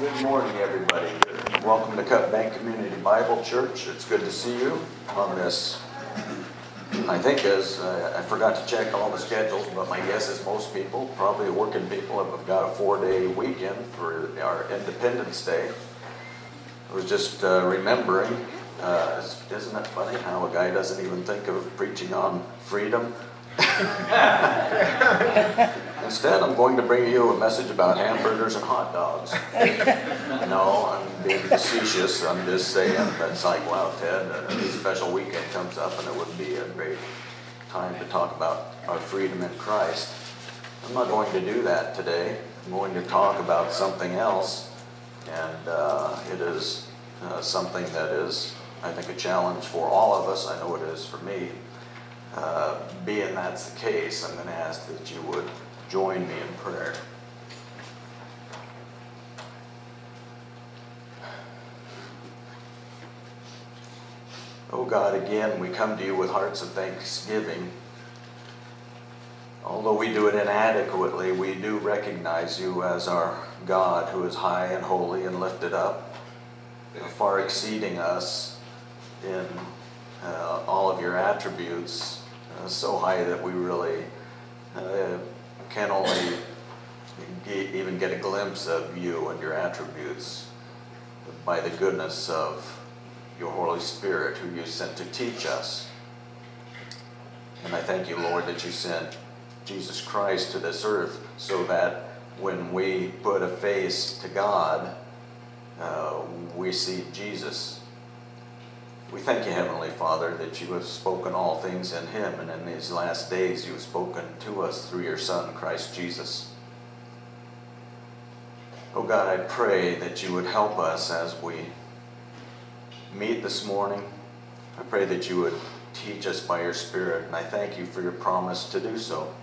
Good morning, everybody. Welcome to Cut Bank Community Bible Church. It's good to see you on this. I think I forgot to check all the schedules, but my guess is most people, probably working people, have got a 4-day weekend for our Independence Day. I was just remembering, isn't it funny how a guy doesn't even think of preaching on freedom? Instead, I'm going to bring you a message about hamburgers and hot dogs. No, I'm being facetious. I'm just saying that's like, wow, Ted, a special weekend comes up and it would be a great time to talk about our freedom in Christ. I'm not going to do that today. I'm going to talk about something else, and it is something that is, I think, a challenge for all of us. I know it is for me. Being that's the case, I'm going to ask that you would join me in prayer. Oh God, again, we come to you with hearts of thanksgiving. Although we do it inadequately, we do recognize you as our God who is high and holy and lifted up, far exceeding us in all of your attributes, so high that we really can only even get a glimpse of you and your attributes by the goodness of your Holy Spirit, who you sent to teach us. And I thank you, Lord, that you sent Jesus Christ to this earth so that when we put a face to God, we see Jesus. We thank you, Heavenly Father, that you have spoken all things in him, and in these last days you have spoken to us through your Son, Christ Jesus. Oh God, I pray that you would help us as we meet this morning. I pray that you would teach us by your Spirit, and I thank you for your promise to do so.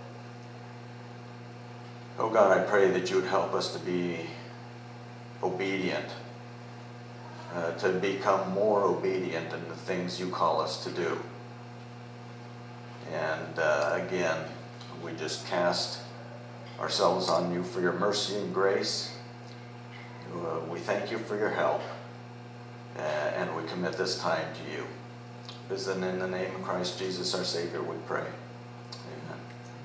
Oh God, I pray that you would help us to be obedient, to become more obedient in the things you call us to do. And again, we just cast ourselves on you for your mercy and grace. We thank you for your help, and we commit this time to you. This is in the name of Christ Jesus, our Savior, we pray. Amen.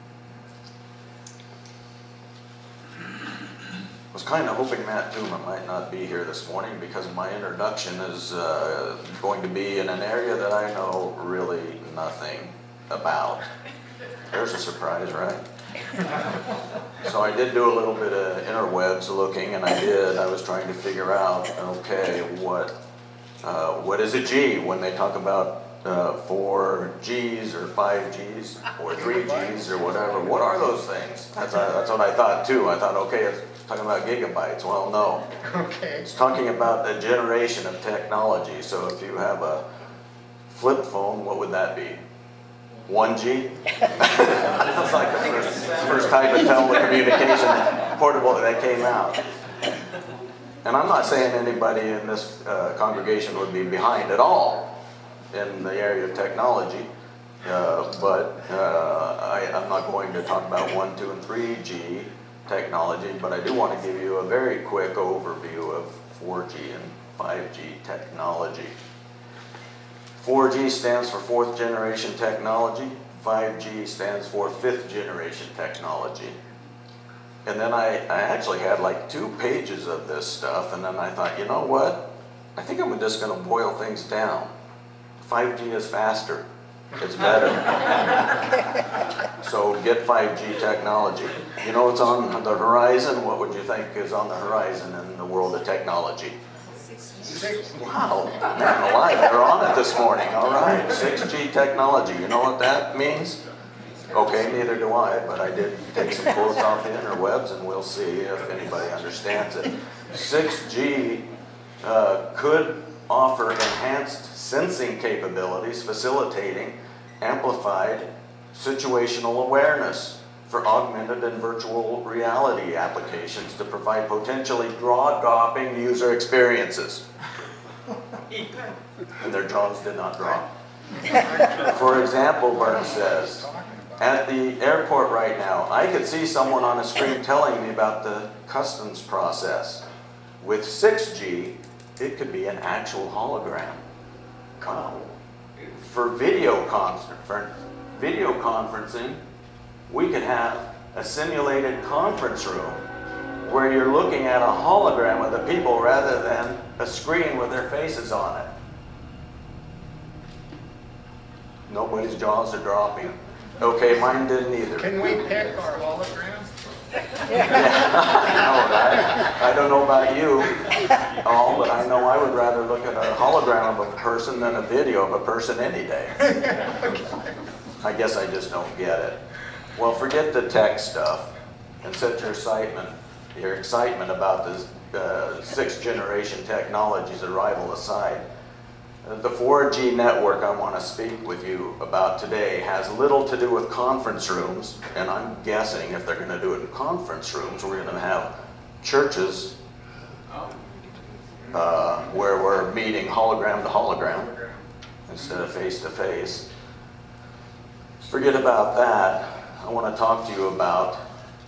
I was kind of hoping Matt Tuma might not be here this morning because my introduction is going to be in an area that I know really nothing about. There's a surprise, right? So I did do a little bit of interwebs looking, and I was trying to figure out, okay, what is a G when they talk about 4 Gs or 5 Gs or 3 Gs or whatever? What are those things? That's what I thought too. I thought, okay, it's talking about gigabytes. Well, no. Okay. It's talking about the generation of technology. So if you have a flip phone, what would that be? 1G? That's like the first type of telecommunication portable that came out. And I'm not saying anybody in this congregation would be behind at all in the area of technology, but I'm not going to talk about 1, 2, and 3G technology, but I do want to give you a very quick overview of 4G and 5G technology. 4G stands for 4th generation technology. 5G stands for 5th generation technology. And then I actually had like 2 pages of this stuff, and then I thought, you know what? I think I'm just going to boil things down. 5G is faster. It's better. So get 5G technology. You know what's on the horizon? What would you think is on the horizon in the world of technology? 6G. Wow, man alive, they're on it this morning. All right, 6G technology. You know what that means? Okay, neither do I, but I did take some quotes off the interwebs, and we'll see if anybody understands it. 6G could offer enhanced sensing capabilities, facilitating amplified situational awareness for augmented and virtual reality applications to provide potentially jaw-dropping user experiences. And their jaws did not drop. For example, Bert says, at the airport right now, I could see someone on a screen telling me about the customs process. With 6G, it could be an actual hologram. Wow. For video conferencing, we could have a simulated conference room where you're looking at a hologram of the people rather than a screen with their faces on it. Nobody's jaws are dropping. Okay, mine didn't either. Can we pick our holograms? I don't know about you all, but I know I would rather look at a hologram of a person than a video of a person any day. I guess I just don't get it. Well, forget the tech stuff and set your excitement about this sixth generation technology's arrival aside. The 4G network I want to speak with you about today has little to do with conference rooms, and I'm guessing if they're going to do it in conference rooms, we're going to have churches where we're meeting hologram to hologram instead of face to face. Forget about that. I want to talk to you about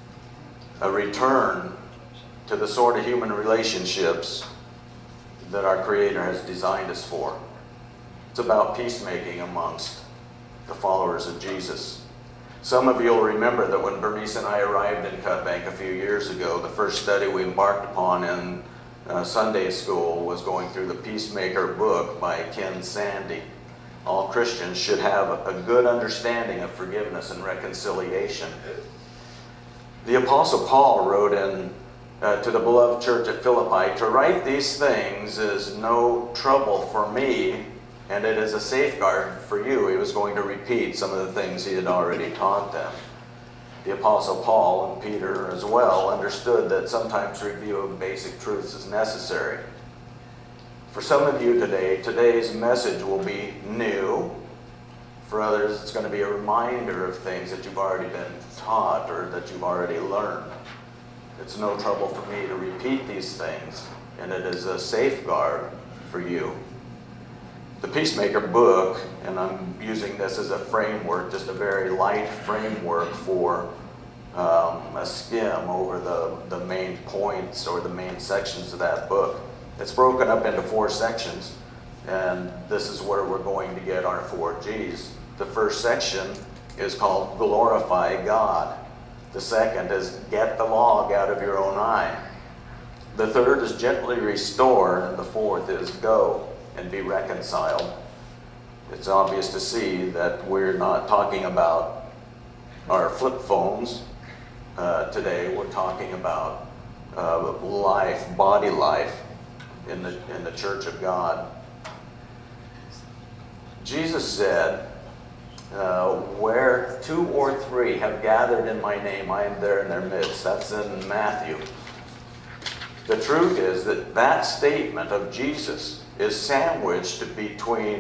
a return to the sort of human relationships that our Creator has designed us for. It's about peacemaking amongst the followers of Jesus. Some of you will remember that when Bernice and I arrived in Cut Bank a few years ago, the first study we embarked upon in Sunday school was going through the Peacemaker book by Ken Sande. All Christians should have a good understanding of forgiveness and reconciliation. The Apostle Paul wrote to the beloved church at Philippi, "To write these things is no trouble for me, and it is a safeguard for you." He was going to repeat some of the things he had already taught them. The Apostle Paul and Peter as well understood that sometimes review of basic truths is necessary. For some of you today, today's message will be new. For others, it's going to be a reminder of things that you've already been taught or that you've already learned. It's no trouble for me to repeat these things, and it is a safeguard for you. The Peacemaker book, and I'm using this as a framework, just a very light framework for a skim over the main points or the main sections of that book. It's broken up into 4 sections, and this is where we're going to get our 4 G's. The first section is called Glorify God. The second is Get the log out of your own eye. The third is Gently restore, and the fourth is Go and be reconciled. It's obvious to see that we're not talking about our flip phones today. We're talking about life, body life in the Church of God. Jesus said, "Where 2 or 3 have gathered in my name, I am there in their midst." That's in Matthew. The truth is that statement of Jesus is sandwiched between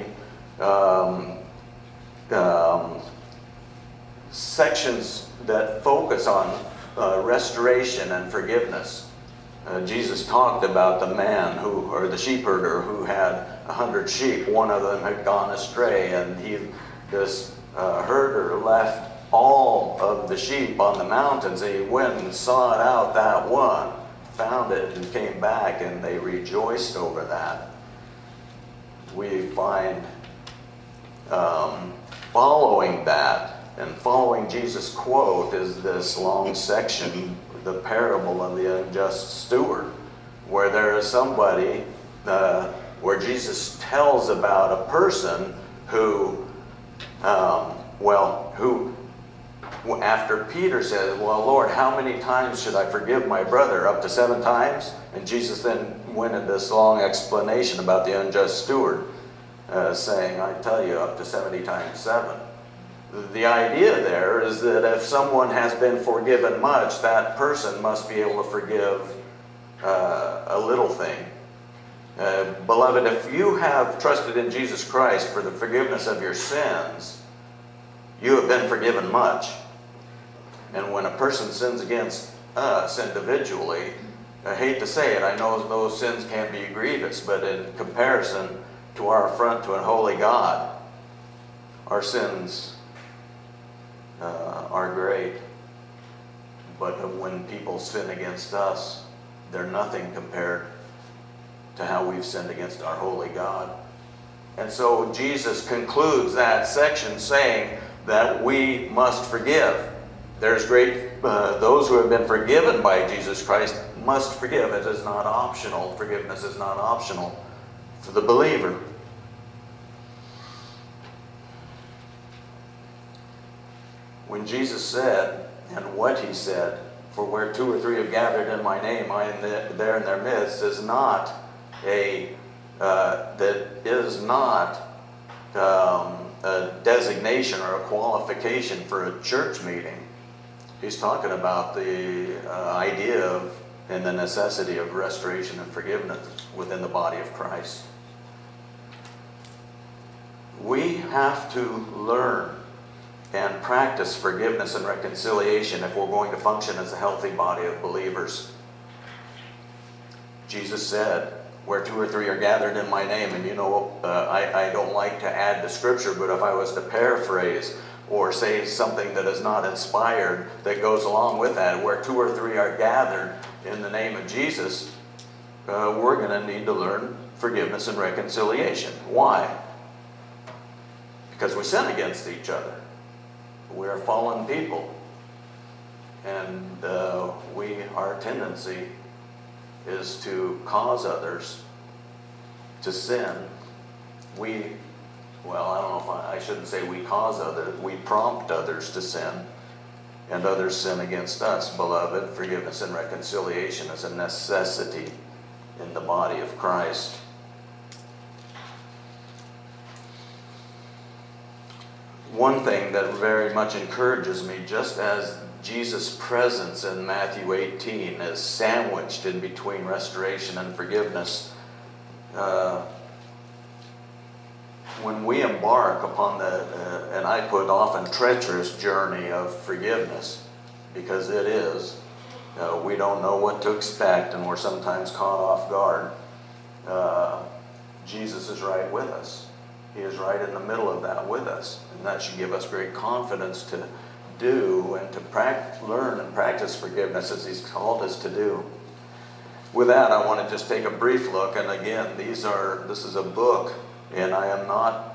sections that focus on restoration and forgiveness. Jesus talked about the man or the sheep herder who had 100 sheep. One of them had gone astray, and this herder left all of the sheep on the mountains. He went and sought out that one, found it, and came back, and they rejoiced over that. We find following that and following Jesus' quote is this long section, the parable of the unjust steward, where there is somebody, where Jesus tells about a person who after Peter says, "Well, Lord, how many times should I forgive my brother? Up to 7 times? And Jesus then went into this long explanation about the unjust steward, saying, "I tell you, up to 70 times 7. The idea there is that if someone has been forgiven much, that person must be able to forgive a little thing. Beloved, if you have trusted in Jesus Christ for the forgiveness of your sins, you have been forgiven much. And when a person sins against us individually, I hate to say it, I know those sins can be grievous, but in comparison to our affront to a holy God, our sins are great. But when people sin against us, they're nothing compared to how we've sinned against our holy God. And so Jesus concludes that section saying that we must forgive. There's those who have been forgiven by Jesus Christ must forgive. It is not optional. Forgiveness is not optional for the believer. When Jesus said, and what he said, for where two or three have gathered in my name, I am there in their midst, is not a designation or a qualification for a church meeting. He's talking about the idea of and the necessity of restoration and forgiveness within the body of Christ. We have to learn and practice forgiveness and reconciliation if we're going to function as a healthy body of believers. Jesus said, where two or three are gathered in my name, and I don't like to add to Scripture, but if I was to paraphrase or say something that is not inspired that goes along with that, where two or three are gathered in the name of Jesus, we're going to need to learn forgiveness and reconciliation. Why? Because we sin against each other. We are fallen people. And our tendency is to cause others to sin. I shouldn't say we cause others, we prompt others to sin, and others sin against us. Beloved, forgiveness and reconciliation is a necessity in the body of Christ. One thing that very much encourages me, just as Jesus' presence in Matthew 18 is sandwiched in between restoration and forgiveness, when we embark upon and I put often treacherous journey of forgiveness, because it is, we don't know what to expect and we're sometimes caught off guard, Jesus is right with us. He is right in the middle of that with us. And that should give us great confidence to do and to learn and practice forgiveness as He's called us to do. With that, I want to just take a brief look. And again, this is a book, and I am not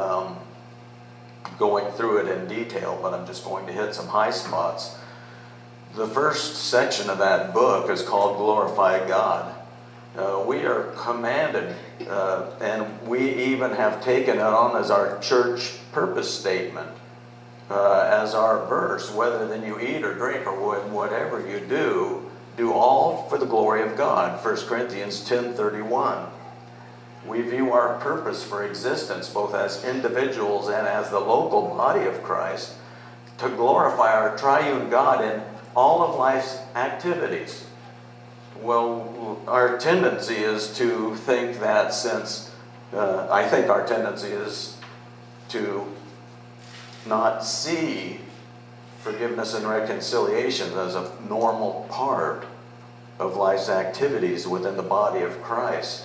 going through it in detail, but I'm just going to hit some high spots. The first section of that book is called Glorify God. We are commanded, and we even have taken it on as our church purpose statement, as our verse, whether then you eat or drink or whatever you do all for the glory of God. 1 Corinthians 10:31. We view our purpose for existence, both as individuals and as the local body of Christ, to glorify our triune God in all of life's activities. Well, our tendency is to think that I think our tendency is to not see forgiveness and reconciliation as a normal part of life's activities within the body of Christ.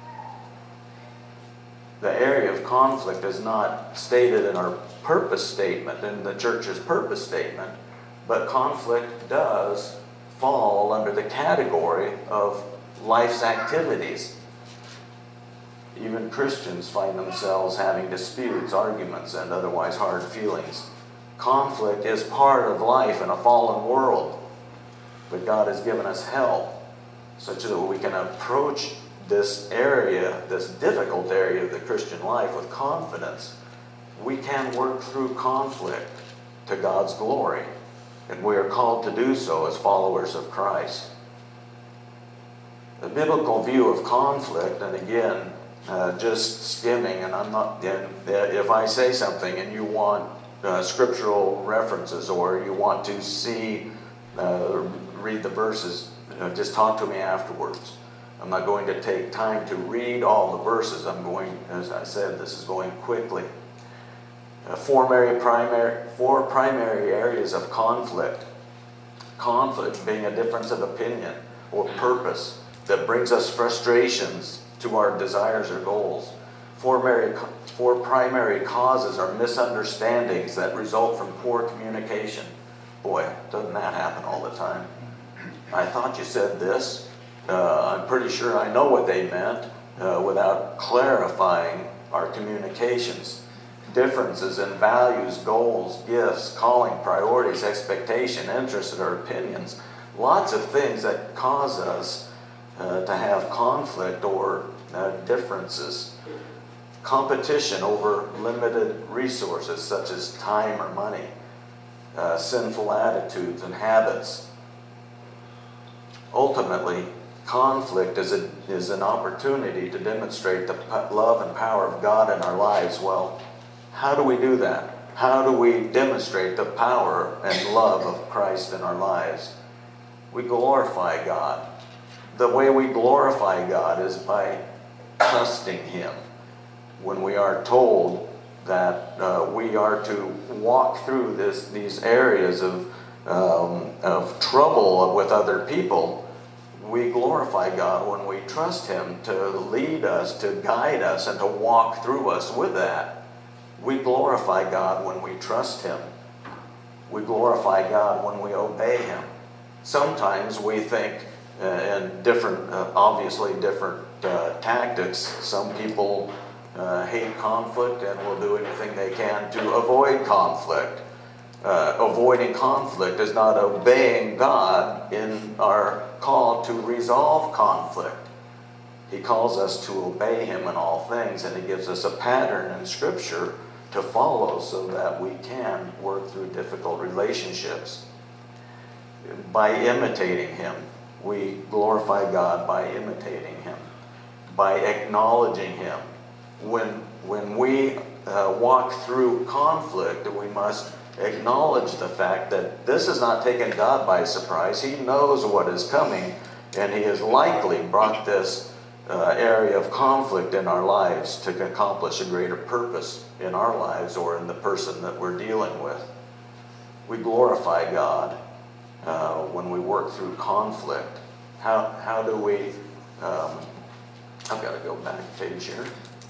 The area of conflict is not stated in our purpose statement, in the church's purpose statement, but conflict does fall under the category of life's activities. Even Christians find themselves having disputes, arguments, and otherwise hard feelings. Conflict is part of life in a fallen world, but God has given us help such that we can approach this area, this difficult area of the Christian life with confidence. We can work through conflict to God's glory. And we are called to do so as followers of Christ. The biblical view of conflict, and again, just skimming, and I'm not, if I say something and you want scriptural references or you want to read the verses, just talk to me afterwards. I'm not going to take time to read all the verses. I'm going, as I said, this is going quickly. Four primary areas of conflict. Conflict being a difference of opinion or purpose that brings us frustrations to our desires or goals. Four primary causes are misunderstandings that result from poor communication. Boy, doesn't that happen all the time? I thought you said this. I'm pretty sure I know what they meant without clarifying our communications. Differences in values, goals, gifts, calling, priorities, expectation, interests, or opinions. Lots of things that cause us to have conflict or differences. Competition over limited resources such as time or money. Sinful attitudes and habits. Ultimately, conflict is an opportunity to demonstrate the love and power of God in our lives. Well, how do we do that? How do we demonstrate the power and love of Christ in our lives? We glorify God. The way we glorify God is by trusting Him. When we are told that we are to walk through these areas of trouble with other people, we glorify God when we trust Him to lead us, to guide us, and to walk through us with that. We glorify God when we trust Him. We glorify God when we obey Him. Sometimes we think in different, obviously different tactics. Some people hate conflict and will do anything they can to avoid conflict. Avoiding conflict is not obeying God in our call to resolve conflict. He calls us to obey Him in all things, and He gives us a pattern in Scripture to follow so that we can work through difficult relationships. By imitating Him, we glorify God by imitating Him, by acknowledging Him. When we walk through conflict, we must acknowledge the fact that this has not taken God by surprise. He knows what is coming, and He has likely brought this area of conflict in our lives to accomplish a greater purpose in our lives or in the person that we're dealing with. We glorify God when we work through conflict. How do we, I've got to go back a page here.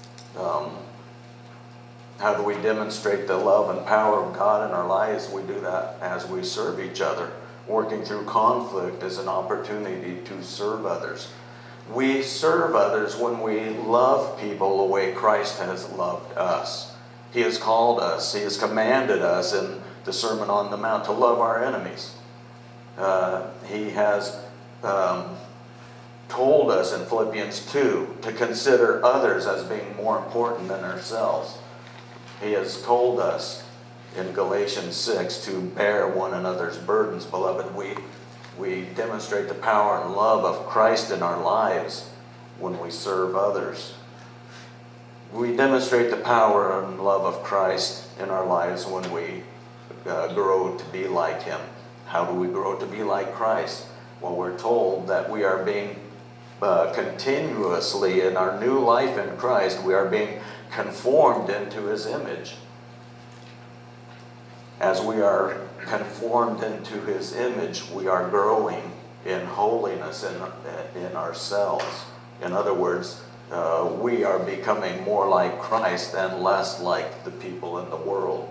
How do we demonstrate the love and power of God in our lives? We do that as we serve each other. Working through conflict is an opportunity to serve others. We serve others when we love people the way Christ has loved us. He has called us, He has commanded us in the Sermon on the Mount to love our enemies. He has told us in Philippians 2 to consider others as being more important than ourselves. He has told us in Galatians 6 to bear one another's burdens. Beloved, we demonstrate the power and love of Christ in our lives when we serve others. We demonstrate the power and love of Christ in our lives when we grow to be like Him. How do we grow to be like Christ? Well, we're told that we are being continuously in our new life in Christ, we are being conformed into His image. As we are conformed into His image, we are growing in holiness in ourselves. In other words, we are becoming more like Christ and less like the people in the world.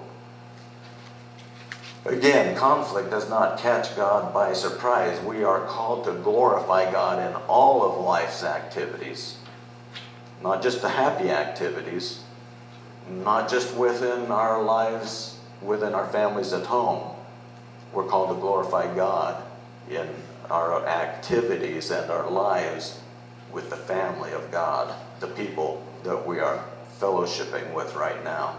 Again, conflict does not catch God by surprise. We are called to glorify God in all of life's activities. Not just the happy activities, not just within our lives, within our families at home. We're called to glorify God in our activities and our lives with the family of God, the people that we are fellowshipping with right now.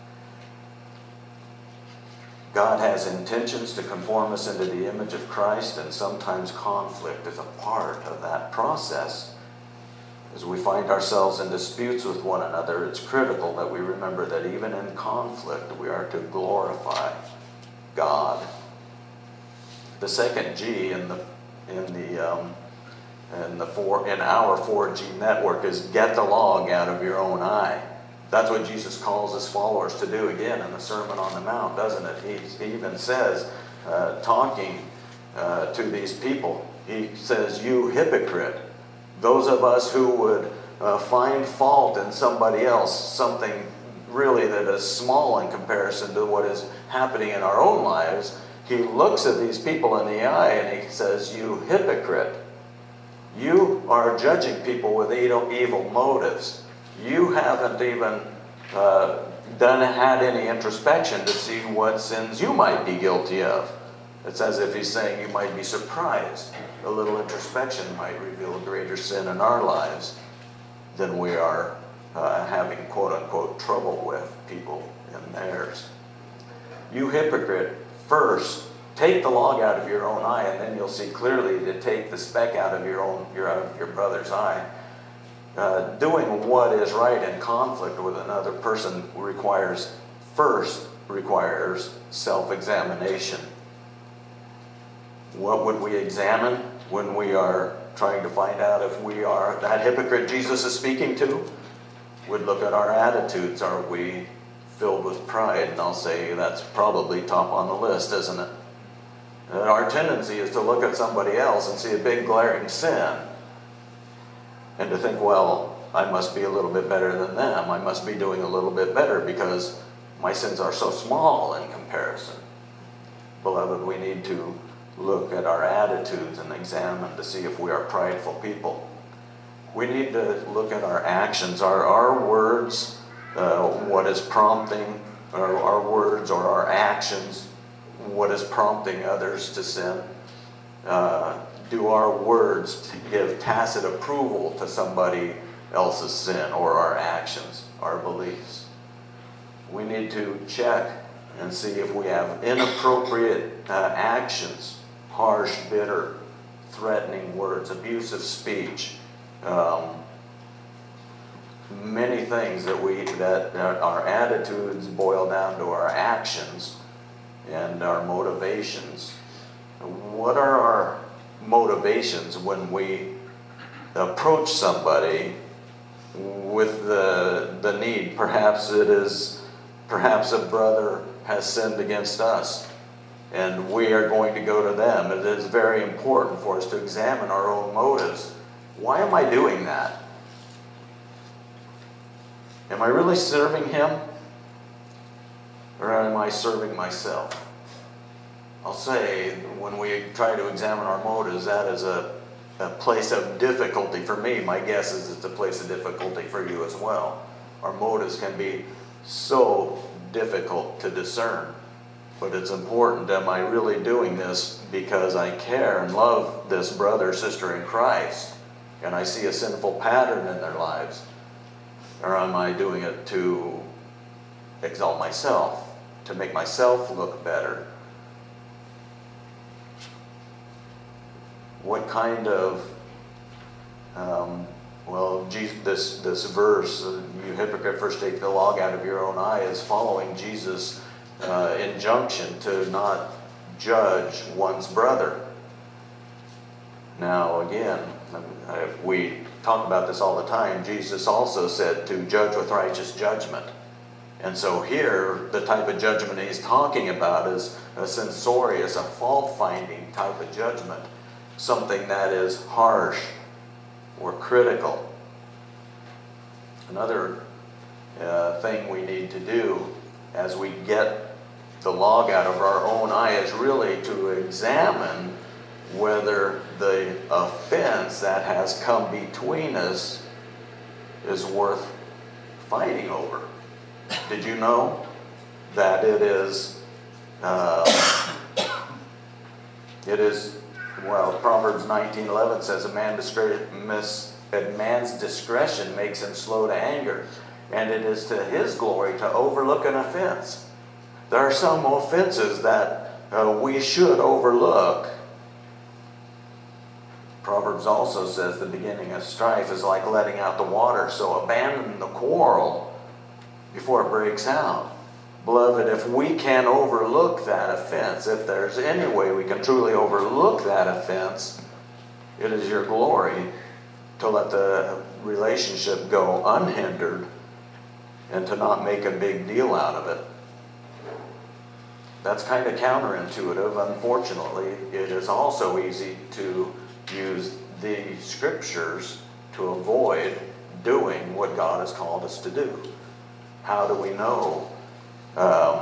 God has intentions to conform us into the image of Christ, and sometimes conflict is a part of that process. As we find ourselves in disputes with one another, it's critical that we remember that even in conflict, we are to glorify God. The second G in our 4G network is get the log out of your own eye. That's what Jesus calls His followers to do again in the Sermon on the Mount, doesn't it? He even says, talking to these people, He says, "You hypocrite." Those of us who would find fault in somebody else, something really that is small in comparison to what is happening in our own lives, He looks at these people in the eye and He says, "You hypocrite." You are judging people with evil motives. You haven't even had any introspection to see what sins you might be guilty of. It's as if he's saying you might be surprised. A little introspection might reveal a greater sin in our lives than we are having quote-unquote trouble with people in theirs. You hypocrite, first take the log out of your own eye, and then you'll see clearly to take the speck out of your brother's eye. Doing what is right in conflict with another person requires self-examination. What would we examine when we are trying to find out if we are that hypocrite Jesus is speaking to? We'd look at our attitudes. Are we filled with pride? And I'll say that's probably top on the list, isn't it? And our tendency is to look at somebody else and see a big glaring sin and to think, well, I must be a little bit better than them. I must be doing a little bit better because my sins are so small in comparison. Beloved, we need to look at our attitudes and examine to see if we are prideful people. We need to look at our actions. Are our words what is prompting, or our words or our actions what is prompting others to sin? Do our words give tacit approval to somebody else's sin or our actions, our beliefs? We need to check and see if we have inappropriate actions, harsh, bitter, threatening words, abusive speech, many things that our attitudes boil down to our actions and our motivations. What are our motivations when we approach somebody with the need? Perhaps a brother has sinned against us and we are going to go to them. It is very important for us to examine our own motives. Why am I doing that? Am I really serving him? Or am I serving myself? I'll say, when we try to examine our motives, that is a place of difficulty for me. My guess is it's a place of difficulty for you as well. Our motives can be so difficult to discern. But it's important, am I really doing this because I care and love this brother or sister in Christ, and I see a sinful pattern in their lives? Or am I doing it to exalt myself, to make myself look better? What kind of, this verse, you hypocrite, first take the log out of your own eye, is following Jesus' injunction to not judge one's brother. Now again, we talk about this all the time. Jesus also said to judge with righteous judgment. And so here, the type of judgment he's talking about is a censorious, a fault-finding type of judgment. Something that is harsh or critical. Another thing we need to do as we get the log out of our own eye is really to examine whether the offense that has come between us is worth fighting over. Did you know that it is, Proverbs 19:11 says, a man's discretion makes him slow to anger, and it is to his glory to overlook an offense. There are some offenses that we should overlook. Proverbs also says the beginning of strife is like letting out the water, so abandon the quarrel before it breaks out. Beloved, if we can overlook that offense, if there's any way we can truly overlook that offense, it is your glory to let the relationship go unhindered and to not make a big deal out of it. That's kind of counterintuitive. Unfortunately, it is also easy to use the scriptures to avoid doing what God has called us to do. How do we know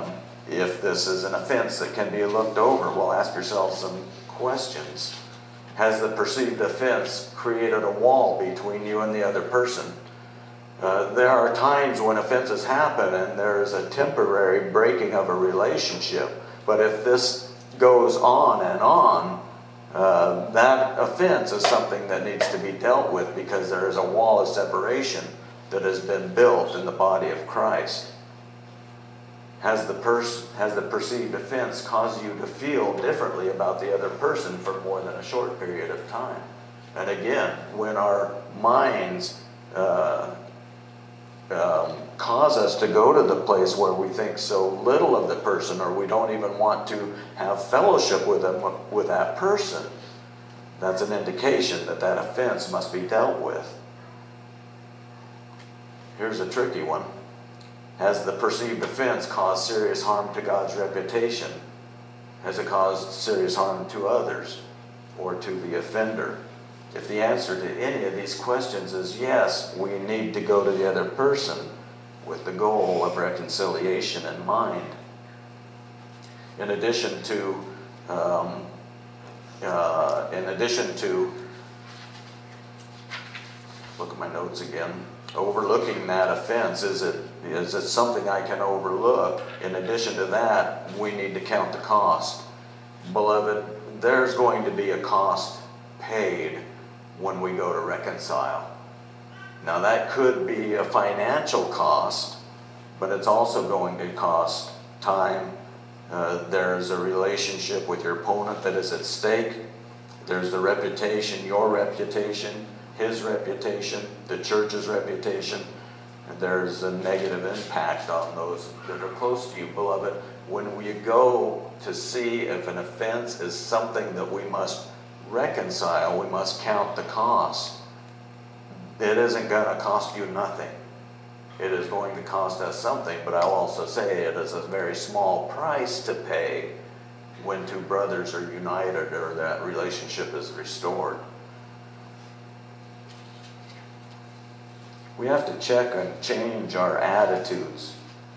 if this is an offense that can be looked over? Well, ask yourself some questions. Has the perceived offense created a wall between you and the other person? There are times when offenses happen and there is a temporary breaking of a relationship. But if this goes on and on, that offense is something that needs to be dealt with, because there is a wall of separation that has been built in the body of Christ. Has the perceived offense caused you to feel differently about the other person for more than a short period of time? And again, when our minds cause us to go to the place where we think so little of the person, or we don't even want to have fellowship with that person, that's an indication that that offense must be dealt with. Here's a tricky one. Has the perceived offense caused serious harm to God's reputation? Has it caused serious harm to others or to the offender? If the answer to any of these questions is yes, we need to go to the other person with the goal of reconciliation in mind. In addition to look at my notes again, overlooking that offense, is it something I can overlook? In addition to that, we need to count the cost. Beloved, there's going to be a cost paid when we go to reconcile. Now that could be a financial cost, but it's also going to cost time. There's a relationship with your opponent that is at stake. There's the reputation, your reputation, his reputation, the church's reputation. And there's a negative impact on those that are close to you. Beloved, when we go to see if an offense is something that we must reconcile, we must count the cost. It isn't going to cost you nothing. It is going to cost us something, but I'll also say it is a very small price to pay when two brothers are united or that relationship is restored. We have to check and change our attitudes.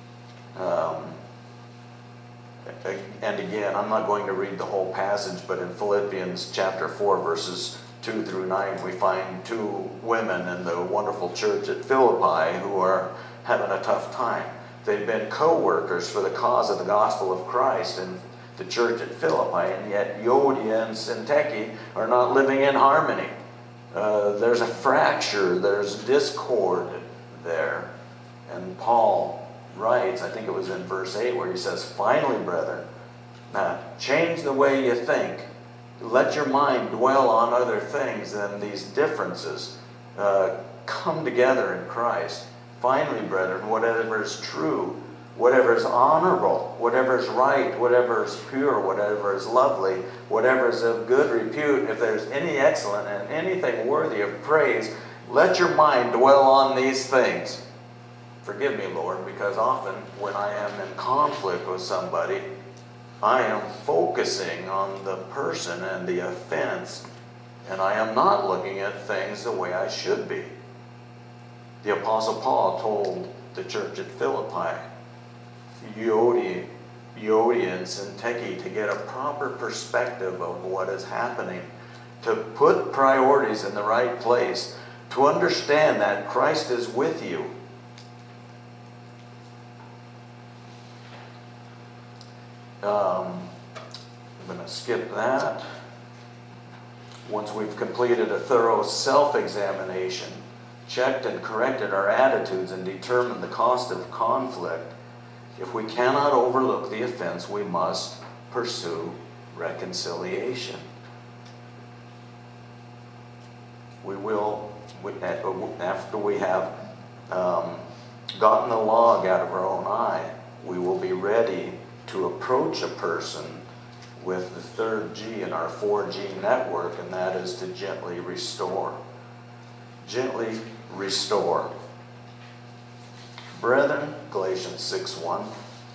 And again, I'm not going to read the whole passage, but in Philippians chapter 4, verses 2 through 9, we find two women in the wonderful church at Philippi who are having a tough time. They've been co-workers for the cause of the gospel of Christ in the church at Philippi, and yet Euodia and Syntyche are not living in harmony. There's a fracture, there's discord there. And Paul writes, I think it was in verse 8, where he says, finally, brethren, change the way you think. Let your mind dwell on other things than these differences. Come together in Christ. Finally, brethren, whatever is true, whatever is honorable, whatever is right, whatever is pure, whatever is lovely, whatever is of good repute, if there's any excellent and anything worthy of praise, let your mind dwell on these things. Forgive me, Lord, because often when I am in conflict with somebody, I am focusing on the person and the offense, and I am not looking at things the way I should be. The Apostle Paul told the church at Philippi, Euodia and Syntyche, to get a proper perspective of what is happening, to put priorities in the right place, to understand that Christ is with you. I'm going to skip that. Once we've completed a thorough self-examination, checked and corrected our attitudes, and determined the cost of conflict, if we cannot overlook the offense, we must pursue reconciliation. We will, after we have gotten the log out of our own eye, we will be ready to approach a person with the third G in our 4G network, and that is to gently restore. Gently restore. Brethren, Galatians 6:1.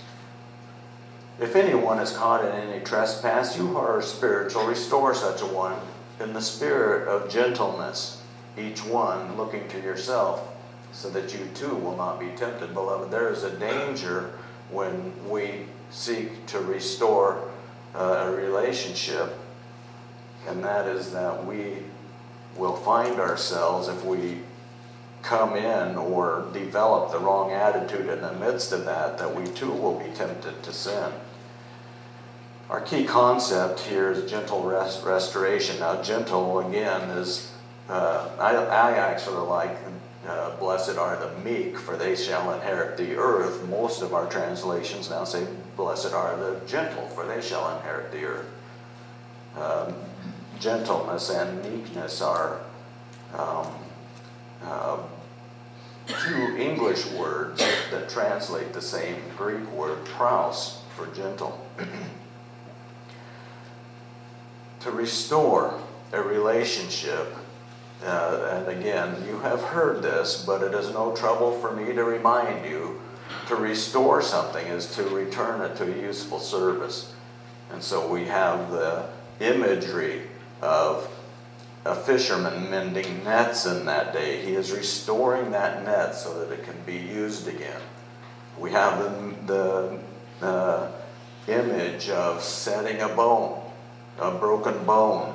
If anyone is caught in any trespass, you who are spiritual, restore such a one in the spirit of gentleness, each one looking to yourself, so that you too will not be tempted. Beloved, there is a danger when we seek to restore a relationship And that is that we will find ourselves, if we come in or develop the wrong attitude in the midst of that, that we too will be tempted to sin. Our key concept here is gentle restoration. Now, gentle, again, is, I actually like, blessed are the meek, for they shall inherit the earth. Most of our translations now say, blessed are the gentle, for they shall inherit the earth. Gentleness and meekness are two English words that translate the same Greek word, praus, for gentle. To restore a relationship, and again, you have heard this, but it is no trouble for me to remind you, to restore something is to return it to a useful service. And so we have the imagery of a fisherman mending nets in that day. He is restoring that net so that it can be used again. We have the image of setting a bone, a broken bone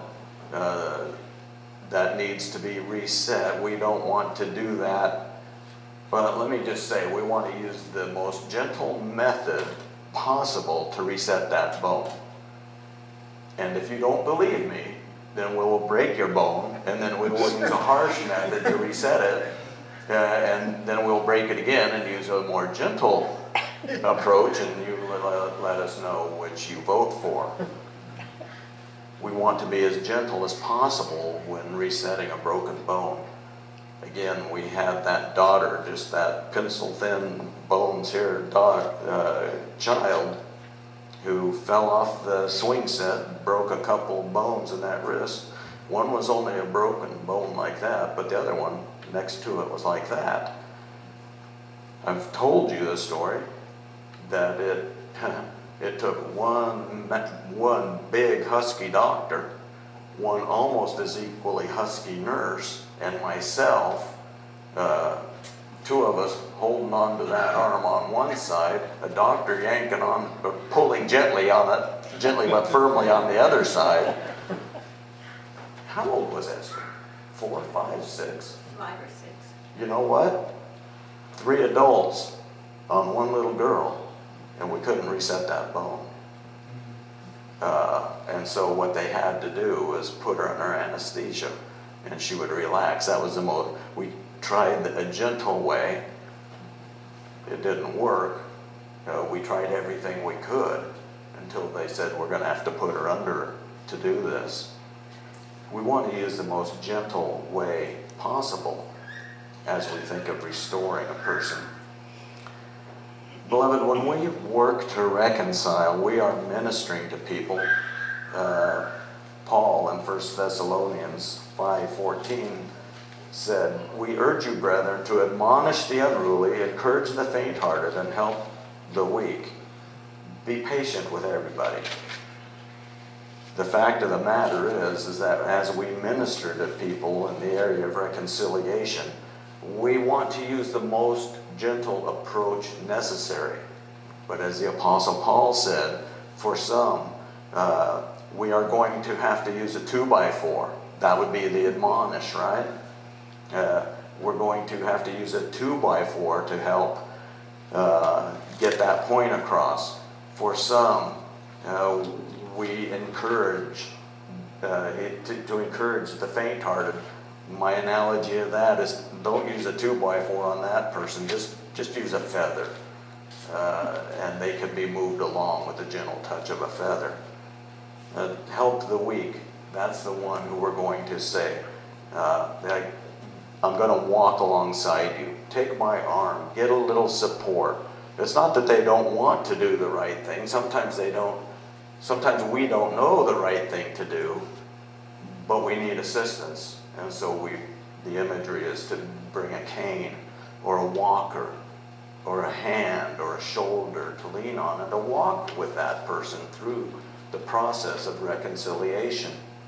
that needs to be reset. We don't want to do that. But let me just say, we want to use the most gentle method possible to reset that bone. And if you don't believe me, then we will break your bone, and then we will use a harsh method to reset it, and then we'll break it again and use a more gentle approach, and you let us know which you vote for. We want to be as gentle as possible when resetting a broken bone. Again, we had that daughter, just that pencil-thin bones here, child, who fell off the swing set, broke a couple bones in that wrist. One was only a broken bone like that, but the other one next to it was like that. I've told you the story that it took one big husky doctor, one almost as equally husky nurse, and myself, two of us holding on to that arm on one side, a doctor yanking on, pulling gently but firmly on the other side. How old was Esther? 4, 5, 6? 5 or 6. You know what? 3 adults on one little girl, and we couldn't reset that bone. And so what they had to do was put her under anesthesia, and she would relax. That was the most, we tried a gentle way. It didn't work. We tried everything we could until they said, we're going to have to put her under to do this. We want to use the most gentle way possible as we think of restoring a person. Beloved, when we work to reconcile, we are ministering to people. Paul in 1 Thessalonians 5:14 said, we urge you, brethren, to admonish the unruly, encourage the faint-hearted, and help the weak. Be patient with everybody. The fact of the matter is that as we minister to people in the area of reconciliation, we want to use the most gentle approach necessary. But as the Apostle Paul said, for some, we are going to have to use a 2x4. That would be the admonish, right? We're going to have to use a 2x4 to help get that point across. For some, we encourage, to encourage the faint-hearted. My analogy of that is, don't use a 2x4 on that person, just use a feather. And they can be moved along with the gentle touch of a feather. Help the weak. That's the one who we're going to say, I'm going to walk alongside you. Take my arm. Get a little support. It's not that they don't want to do the right thing. Sometimes they don't. Sometimes we don't know the right thing to do, but we need assistance. And so the imagery is to bring a cane or a walker or a hand or a shoulder to lean on and to walk with that person through the process of reconciliation.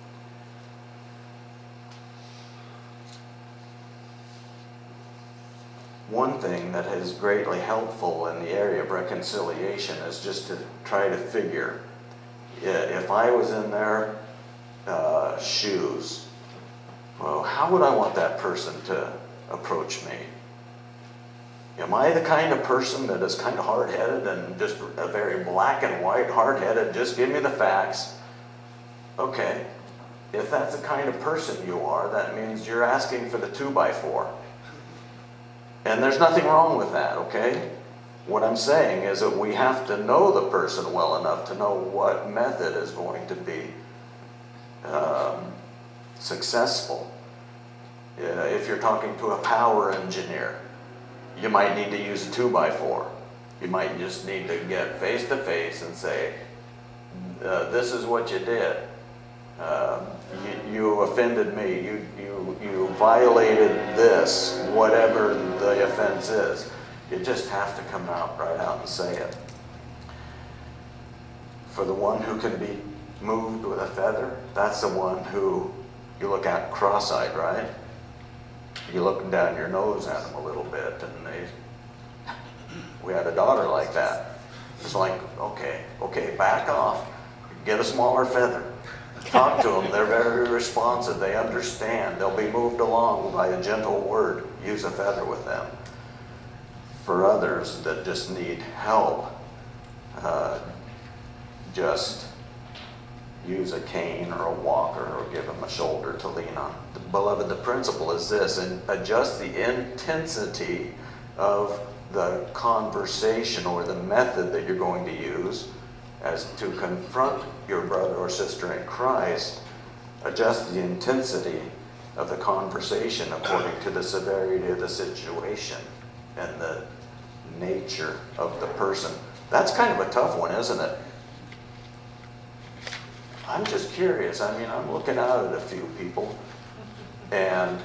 One thing that is greatly helpful in the area of reconciliation is just to try to figure, if I was in there shoes. Well, how would I want that person to approach me? Am I the kind of person that is kind of hard-headed and just a very black and white, hard-headed, just give me the facts? Okay, if that's the kind of person you are, that means you're asking for the 2x4. And there's nothing wrong with that, okay? What I'm saying is that we have to know the person well enough to know what method is going to be successful. If you're talking to a power engineer, you might need to use a 2x4. You might just need to get face to face and say, this is what you did. You offended me. You violated this, whatever the offense is. You just have to come out right out and say it. For the one who can be moved with a feather, that's the one who you look at cross-eyed, right? You look down your nose at them a little bit, and we had a daughter like that. It's like, okay, back off, get a smaller feather. Talk to them, they're very responsive, they understand, they'll be moved along by a gentle word. Use a feather with them. For others that just need help, just use a cane or a walker or give them a shoulder to lean on. Beloved, the principle is this, and adjust the intensity of the conversation or the method that you're going to use as to confront your brother or sister in Christ. Adjust the intensity of the conversation according to the severity of the situation and the nature of the person. That's kind of a tough one, isn't it? I'm just curious. I mean, I'm looking out at a few people, and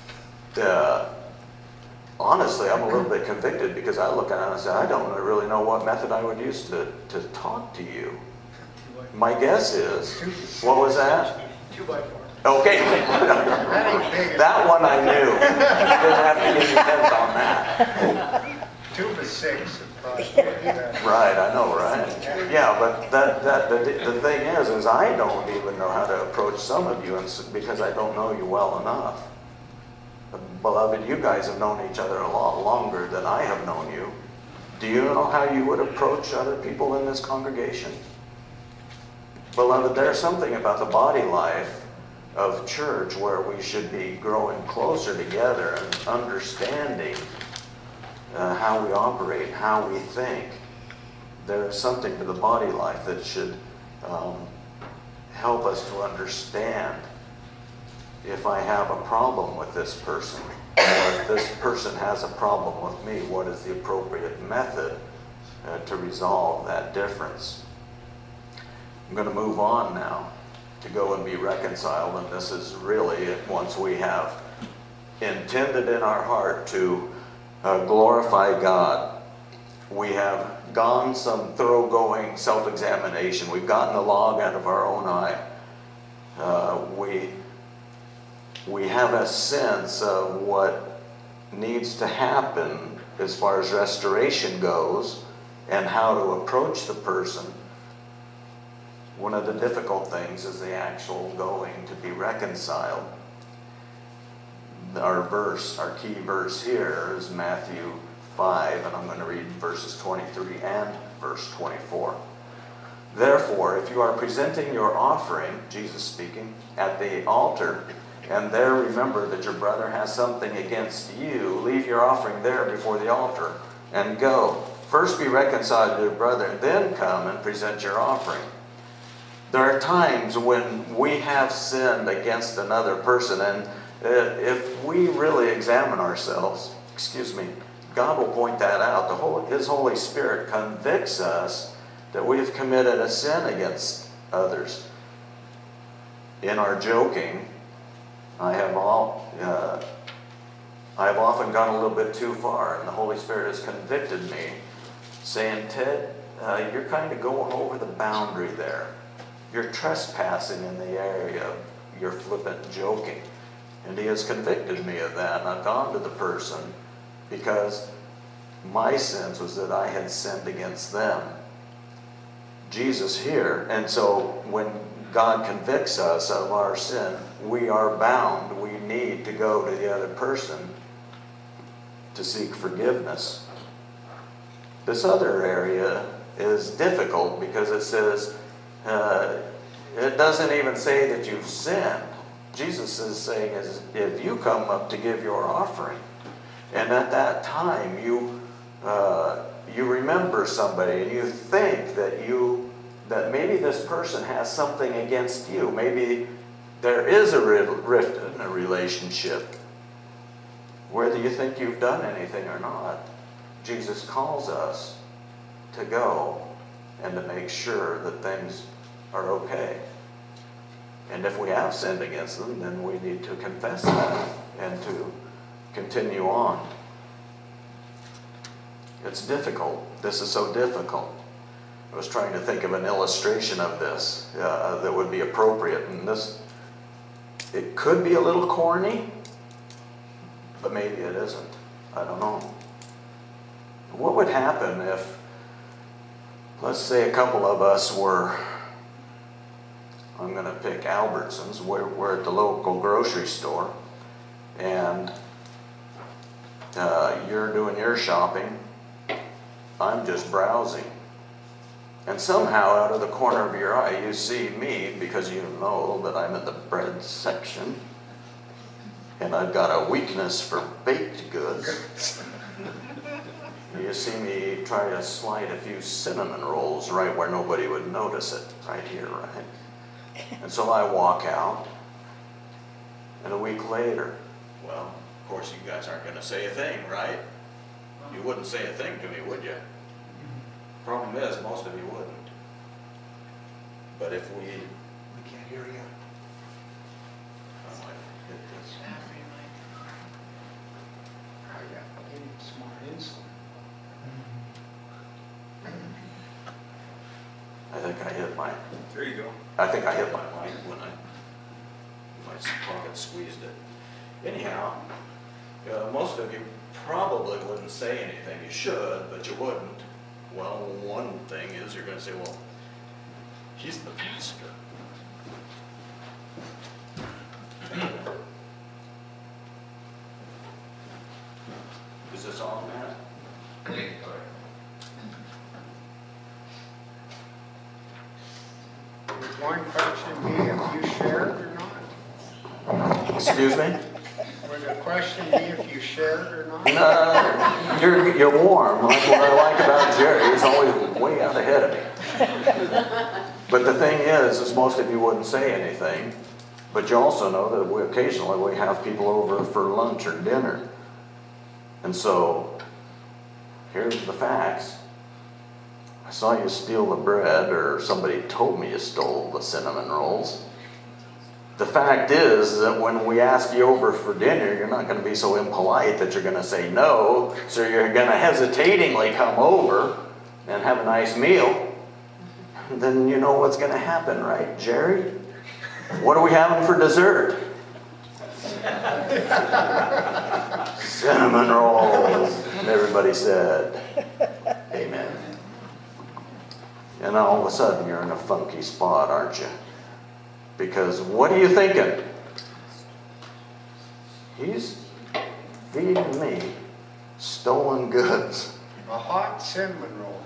honestly, I'm a little bit convicted because I look at it and say, I don't really know what method I would use to talk to you. My guess is, what was that? 2x4. Okay. That one I knew. You didn't have to give me a hint on that. 2 for 6. Right, I know, right? Yeah, but the thing is I don't even know how to approach some of you because I don't know you well enough. Beloved, you guys have known each other a lot longer than I have known you. Do you know how you would approach other people in this congregation? Beloved, there's something about the body life of church where we should be growing closer together and understanding how we operate, how we think. There's something to the body life that should help us to understand if I have a problem with this person, or if this person has a problem with me, what is the appropriate method to resolve that difference? I'm going to move on now to go and be reconciled, and this is really once we have intended in our heart to glorify God. We have gone some thoroughgoing self-examination. We've gotten the log out of our own eye. We have a sense of what needs to happen as far as restoration goes and how to approach the person. One of the difficult things is the actual going to be reconciled. Our key verse here is Matthew 5, and I'm going to read verses 23 and verse 24. Therefore, if you are presenting your offering, Jesus speaking, at the altar, and there remember that your brother has something against you, leave your offering there before the altar and go. First be reconciled to your brother, and then come and present your offering. There are times when we have sinned against another person, and if we really examine ourselves, God will point that out. His Holy Spirit convicts us that we have committed a sin against others. In our joking, I have often gone a little bit too far, and the Holy Spirit has convicted me, saying, Ted, you're kind of going over the boundary there. You're trespassing in the area of your flippant joking. And he has convicted me of that, and I've gone to the person because my sense was that I had sinned against them. Jesus here, and so when God convicts us of our sin, we are bound. We need to go to the other person to seek forgiveness. This other area is difficult because it says, it doesn't even say that you've sinned. Jesus is saying, is if you come up to give your offering, and at that time you remember somebody and you think that maybe this person has something against you. Maybe there is a rift in a relationship. Whether you think you've done anything or not, Jesus calls us to go and to make sure that things are okay. And if we have sinned against them, then we need to confess that and to continue on. It's difficult. This is so difficult. I was trying to think of an illustration of this that would be appropriate. And it could be a little corny, but maybe it isn't. I don't know. What would happen if, let's say a couple of us were, I'm going to pick Albertsons. We're at the local grocery store, and you're doing your shopping. I'm just browsing. And somehow out of the corner of your eye you see me, because you know that I'm in the bread section and I've got a weakness for baked goods. You see me try to slide a few cinnamon rolls right where nobody would notice it, right here, right? And so I walk out, and a week later, well, of course you guys aren't going to say a thing, right? You wouldn't say a thing to me, would you? Problem is, most of you wouldn't. But if we can't hear you. I might hit this. I got smart insulin. I think I hit my. There you go. I think I hit my mic when my pocket squeezed it. Anyhow, most of you probably wouldn't say anything. You should, but you wouldn't. Well, one thing is you're going to say, well, he's the pastor. Is this on, Matt? Would one question be if you shared or not? Excuse me? Would the question be if you shared or not? No, you're warm. That's what I like about Jerry. He's always way out ahead of me. But the thing is most of you wouldn't say anything. But you also know that occasionally we have people over for lunch or dinner. And so, here's the facts. I saw you steal the bread, or somebody told me you stole the cinnamon rolls. The fact is that when we ask you over for dinner, you're not going to be so impolite that you're going to say no. So you're going to hesitatingly come over and have a nice meal. Then you know what's going to happen, right, Jerry? What are we having for dessert? Cinnamon rolls. And everybody said, amen. And all of a sudden you're in a funky spot, aren't you? Because what are you thinking? He's feeding me stolen goods. A hot cinnamon roll.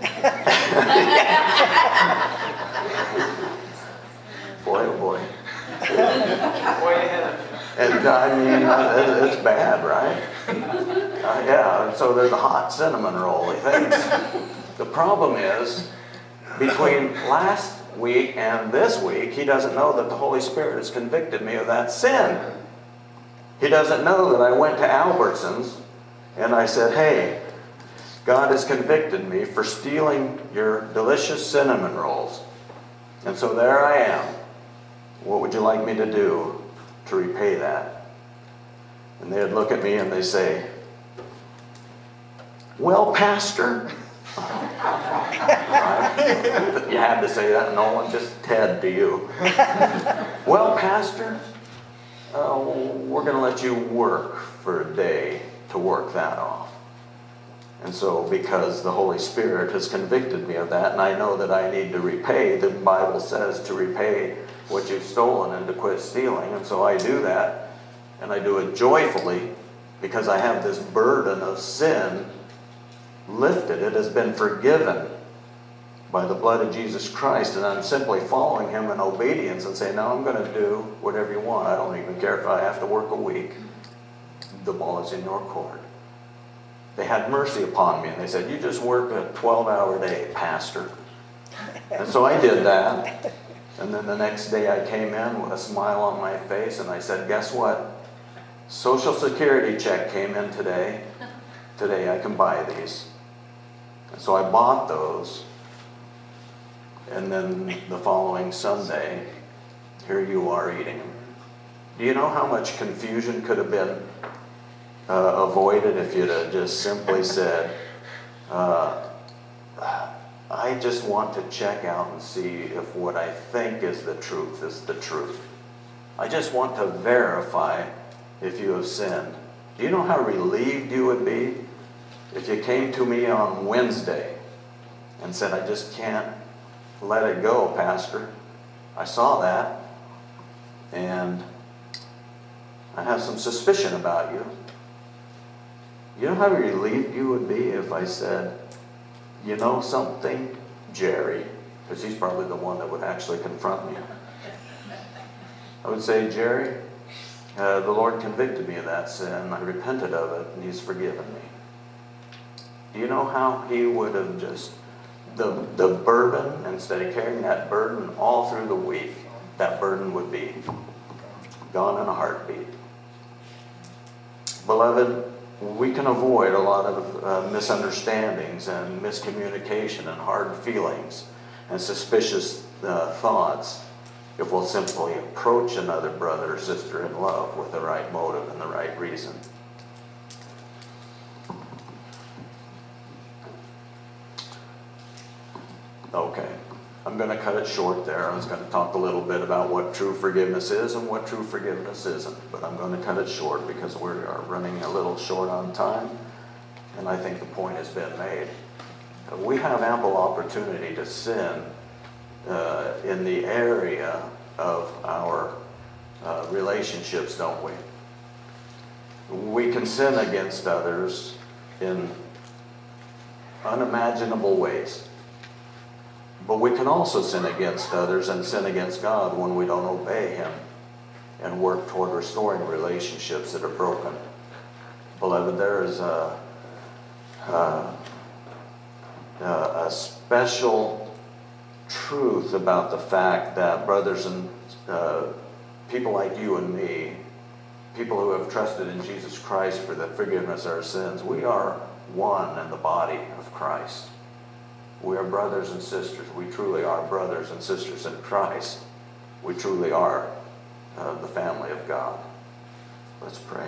Boy, oh boy. Way ahead of you. And I mean, it's bad, right? Yeah, so there's a hot cinnamon roll, he thinks. The problem is, between last week and this week, he doesn't know that the Holy Spirit has convicted me of that sin. He doesn't know that I went to Albertsons and I said, hey, God has convicted me for stealing your delicious cinnamon rolls. And so there I am. What would you like me to do to repay that? And they'd look at me and they say, well, Pastor. Right? You had to say that, no one, just Ted to you. Well, Pastor, we're going to let you work for a day to work that off. And so because the Holy Spirit has convicted me of that, and I know that I need to repay, the Bible says to repay what you've stolen and to quit stealing. And so I do that, and I do it joyfully because I have this burden of sin lifted. It has been forgiven by the blood of Jesus Christ, and I'm simply following him in obedience and saying, now I'm going to do whatever you want. I don't even care if I have to work a week. The ball is in your court. They had mercy upon me, and they said, you just work a 12-hour day, Pastor. And so I did that. And then the next day I came in with a smile on my face, and I said, guess what? Social Security check came in today. Today I can buy these. And so I bought those. And then the following Sunday, here you are eating them. Do you know how much confusion could have been avoided if you'd have just simply said, I just want to check out and see if what I think is the truth. I just want to verify if you have sinned. Do you know how relieved you would be if you came to me on Wednesday and said, I just can't let it go, Pastor. I saw that, and I have some suspicion about you. You know how relieved you would be if I said, you know something, Jerry, because he's probably the one that would actually confront me. I would say, Jerry, the Lord convicted me of that sin. I repented of it, and he's forgiven me. Do you know how he would have just, the burden, instead of carrying that burden all through the week, that burden would be gone in a heartbeat. Beloved, we can avoid a lot of misunderstandings and miscommunication and hard feelings and suspicious thoughts if we'll simply approach another brother or sister in love with the right motive and the right reason. Okay, I'm going to cut it short there. I was going to talk a little bit about what true forgiveness is and what true forgiveness isn't, but I'm going to cut it short because we are running a little short on time, and I think the point has been made. We have ample opportunity to sin in the area of our relationships, don't we? We can sin against others in unimaginable ways. But we can also sin against others and sin against God when we don't obey him and work toward restoring relationships that are broken. Beloved, there is a special truth about the fact that brothers and people like you and me, people who have trusted in Jesus Christ for the forgiveness of our sins, we are one in the body of Christ. We are brothers and sisters. We truly are brothers and sisters in Christ. We truly are the family of God. Let's pray.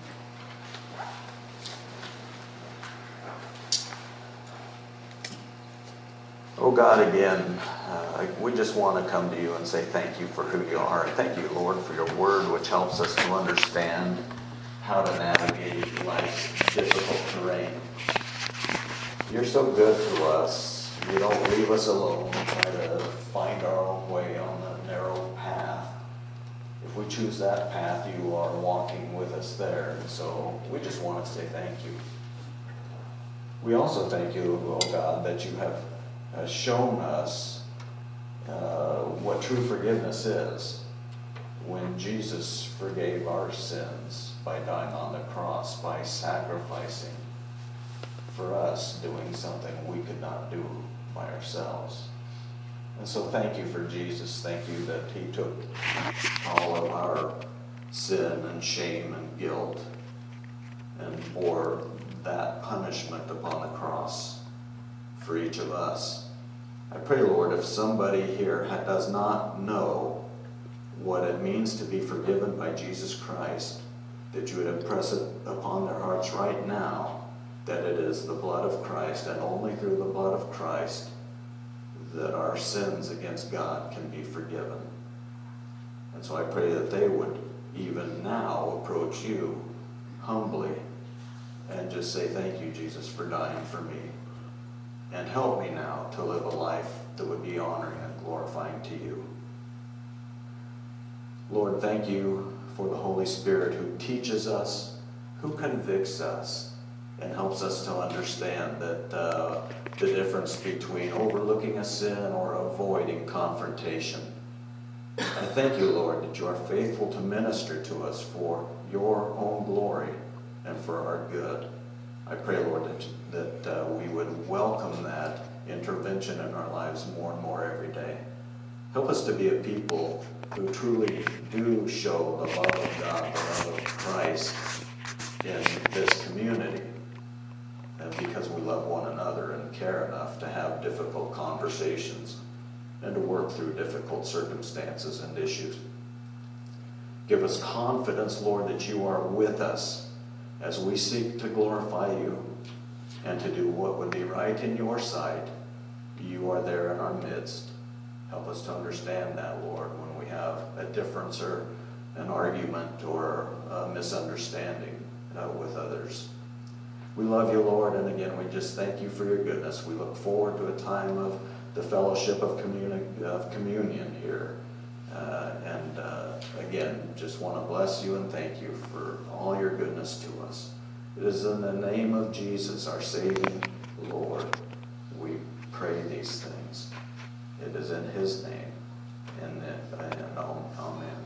Oh God, again, we just want to come to you and say thank you for who you are. Thank you, Lord, for your word, which helps us to understand how to navigate life's difficult terrain. You're so good to us. You don't leave us alone and try to find our own way on the narrow path. If we choose that path, you are walking with us there. And so we just want to say thank you. We also thank you, oh God, that you have shown us what true forgiveness is when Jesus forgave our sins by dying on the cross, by sacrificing for us, doing something we could not do by ourselves. And so thank you for Jesus. Thank you that he took all of our sin and shame and guilt and bore that punishment upon the cross for each of us. I pray, Lord, if somebody here does not know what it means to be forgiven by Jesus Christ, that you would impress it upon their hearts right now, that it is the blood of Christ and only through the blood of Christ that our sins against God can be forgiven. And so I pray that they would even now approach you humbly, and just say thank you, Jesus, for dying for me. And help me now to live a life that would be honoring and glorifying to you. Lord, thank you for the Holy Spirit who teaches us, who convicts us, and helps us to understand that the difference between overlooking a sin or avoiding confrontation. I thank you, Lord, that you are faithful to minister to us for your own glory and for our good. I pray, Lord, that we would welcome that intervention in our lives more and more every day. Help us to be a people who truly do show the love of God, the love of Christ in this community, and because we love one another and care enough to have difficult conversations and to work through difficult circumstances and issues. Give us confidence, Lord, that you are with us as we seek to glorify you and to do what would be right in your sight. You are there in our midst. Help us to understand that, Lord, when we have a difference or an argument or a misunderstanding with others. We love you, Lord, and again, we just thank you for your goodness. We look forward to a time of the fellowship of communion here. Again, just want to bless you and thank you for all your goodness to us. It is in the name of Jesus, our saving Lord, we pray these things. It is in his name. And amen.